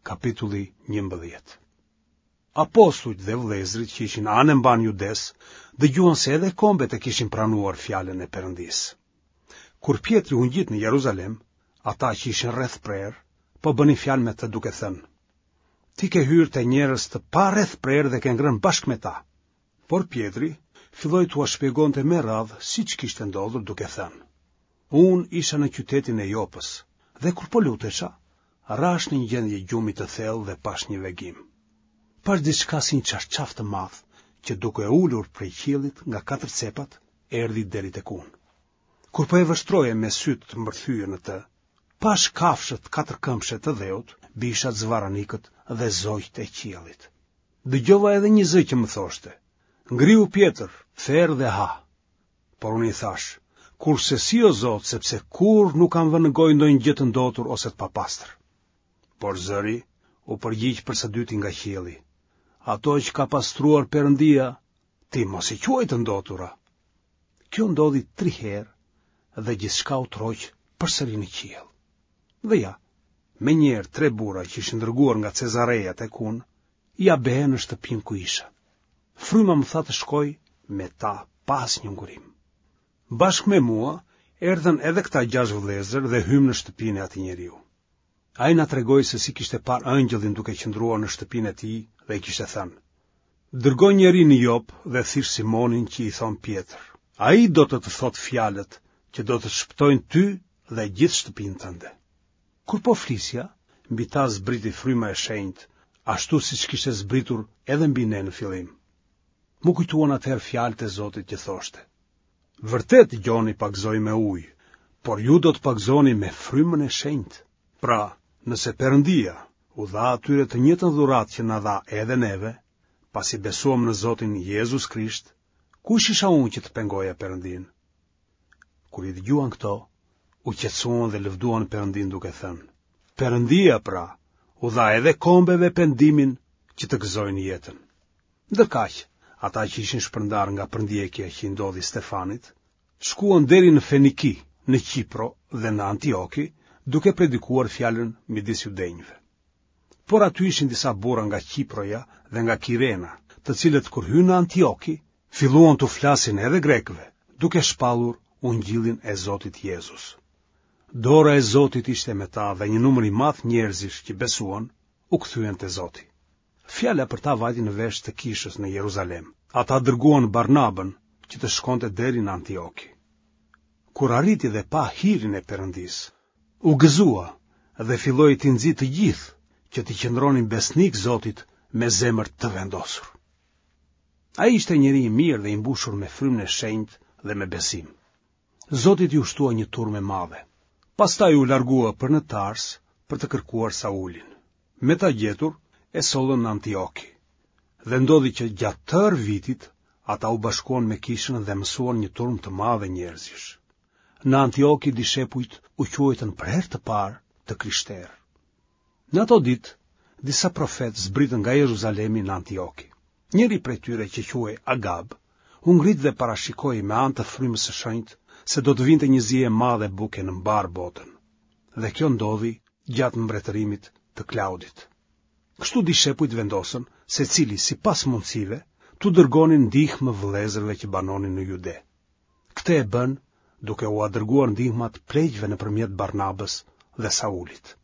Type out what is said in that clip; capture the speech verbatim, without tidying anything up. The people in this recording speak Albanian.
Kapitulli njëmbëdhjetë. Apostujt dhe vëllezërit që ishin anë mban Judes, dëgjuan se edhe kombet e kishin pranuar fjalën e Perëndisë. Kur Pjetri u ngjit në Jeruzalem, ata që ishin rreth prerë, po bënin fjalë me të duke thënë: "Ti ke hyrë te njerëz të pa rreth prerë dhe ke ngrënë bashkë me ta." Por Pjetri filloi t'ua shpjegonte me radhë siç kishte ndodhur, duke thënë: "Unë isha në qytetin e Jopës, dhe kur po lutesha, rash në një gjendje gjumi të thellë dhe pash një vegim. Pash diçka si një çarçaf të madh, që duke ulur prej qiellit nga katër cepat, erdhi deri tek unë. Kur po e vështroje me sytë të mbërthyer në të, pash kafshët katërkëmbshë të dheut, bishat, zvaranikët dhe zogjet e qiellit. Dëgjova edhe një zë që më thoshte: "Ngriu Pjetër, therr dhe ha." Por unë i thash: "Kurse si o Zot, sepse kur nuk kam vënë në gojë ndonjë gjë të ndotur ose të papastër." Por zëri u përgjigj për së dyti nga qielli: "Ato që ka pastruar Perëndia, ti mos i quaj të ndotura." Kjo ndodhi tri herë dhe gjithçka u troq përsëri në qiell. Dhe ja, me njerë tre burra që ishin dërguar nga Cezareja tek unë, ja behen në shtëpinë ku isha. Fryma më tha të shkoj me ta pas një ngurim. Bashkë me mua erdhën edhe këta gjashtë vëllezër dhe hym në shtëpinë e atij njeriu. Ai na tregoi se si kishte parë angjëllin duke qëndruar në shtëpinë e tij dhe i kishte thënë: "Dërgoj njeri në Jopë dhe thirr Simonin që i thon Pjetër. Ai do të të thotë fjalët që do të shpëtojnë ty dhe gjithë shtëpinë tënde." Kur po flisja, mbi ta zbriti fryma e shenjtë, ashtu siç kishte zbritur edhe mbi ne në fillim. Mu kujtuan atëherë fjalët e Zotit që thoshte: "Vërtet gjoni pagzoi me ujë, por ju do të pagzoni me frymën e shenjtë." Pra, nëse Perëndia u dha atyre të njëjtën dhuratë që na dha edhe neve, pasi besuam në Zotin Jezus Krisht, kush isha unë që të pengoja Perëndin? Kur i dëgjuan këto, u qetësuan dhe lëvduan Perëndin duke thënë: "Perëndia pra u dha edhe kombeve pendimin që të gëzojnë jetën." Ndërkaq, ata që ishin shpërndar nga përndjekja që i ndodhi Stefanit, shkuan deri në Feniki, në Qipro dhe në Antioki, duke predikuar fjalën midis judenjve. Por aty ishin disa burra nga Qiproja dhe nga Kirena, të cilët kur hyn në Antioki, filluan të flasin edhe grekëve, duke shpallur ungjillin e Zotit Jezus. Dora e Zotit ishte me ta dhe një numër i madh njerëzish që besuan, u kthyen te Zoti. Fjala për ta vajti në vesh të kishës në Jeruzalem. Ata dërguan Barnabën që të shkonte deri në Antioki. Kur arriti dhe pa hirin e Perëndisë, u gëzua dhe filloi t'i nxit të gjithë që t'i qëndronin besnik Zotit me zemër të vendosur. Ai ishte njeri i mirë dhe i mbushur me frymën e shenjtë dhe me besim. Zoti i ushtua një turmë e madhe. Pastaj u largua për në Tars për të kërkuar Saulin. Me ta gjetur, e sollën në Antioki. Dhe ndodhi që gjatë tërë vitit, ata u bashkuan me kishën dhe mësuan një turmë të madhe njerëzish. Në Antioki dishepujt u quajtën për herë të parë të krishterë. Në ato ditë, disa profetë zbritën nga Jeruzalemi në Antioki. Njëri prej tyre që quhej Agab, u ngrit dhe parashikoi me anë të frymës së shenjtë se do të vinte një zije e madhe buke në mbar botën. Dhe kjo ndodhi gjatë mbretërimit të Klaudit. Kështu dishepujt vendosën se cili sipas mundësive tu dërgonin ndihmë vëllezërve që banonin në Jude. Këtë e bën duke u dërguar ndihmat pleqve nëpërmjet Barnabës dhe Saulit.